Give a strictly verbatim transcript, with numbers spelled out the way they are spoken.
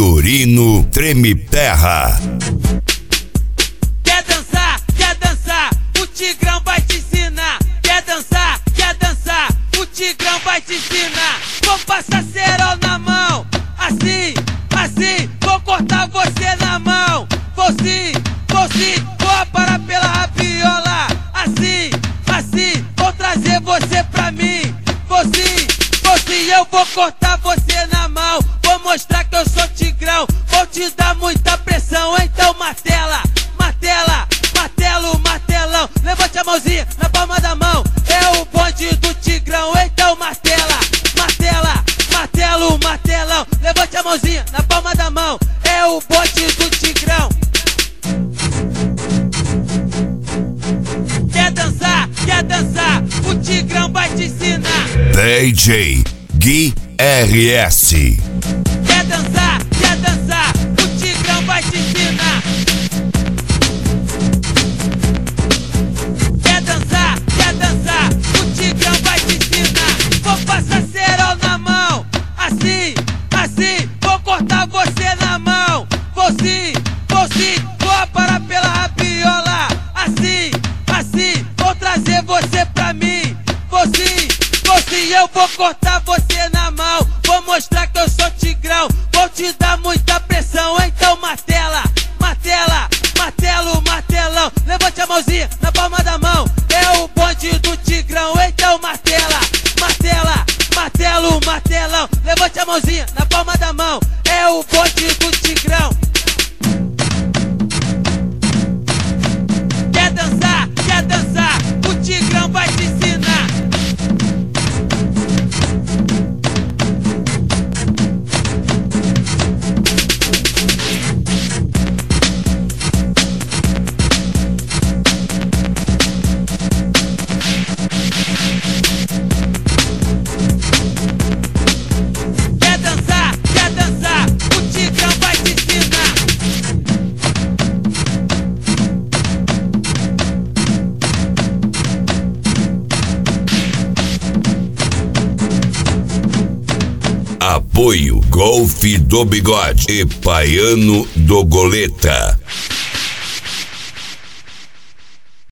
Fiorino Treme Terra. Quer dançar, quer dançar, o Tigrão vai te ensinar. Quer dançar, quer dançar, o Tigrão vai te ensinar. Vou passar cerol na mão, assim, assim, vou cortar você na mão. Vou sim, vou sim, vou parar pela rabiola. Assim, assim, vou trazer você pra mim. Vou sim, vou sim, eu vou cortar você na mão. Vou mostrar que eu sou Tigrão, vou te dar muita pressão. Então martela, martela, martelo, martelão. Levante a mãozinha na palma da mão, é o bonde do Tigrão. Então martela, martela, martelo, martelão. Levante a mãozinha na palma da mão, é o bonde do Tigrão. Quer dançar, quer dançar, o Tigrão vai te ensinar. D J Gui R S. Quer dançar, quer dançar, o Tigrão vai te ensinar. Quer dançar, quer dançar, o Tigrão vai te ensinar. Vou passar cerol na mão, assim, assim, vou cortar você na mão. Vou sim, vou sim, vou parar pela rabiola. Assim, assim, vou trazer você pra mim. Vou sim, vou sim, eu vou cortar você na mão. Vou mostrar que eu sou Tigrão, vou te dar muita pressão. Então martela, martela, martelo, martelão. Levante a mãozinha na palma da mão, é o bonde do Tigrão. Então martela, martela, martelo, martelão. Levante a mãozinha na palma da mão, é o bonde do Tigrão. Quer dançar, quer dançar, o Tigrão vai te ensinar. Quer dançar, quer dançar, o Tigrão vai te ensinar. Apoio Golfe do Bigode e Paiano do Goleta.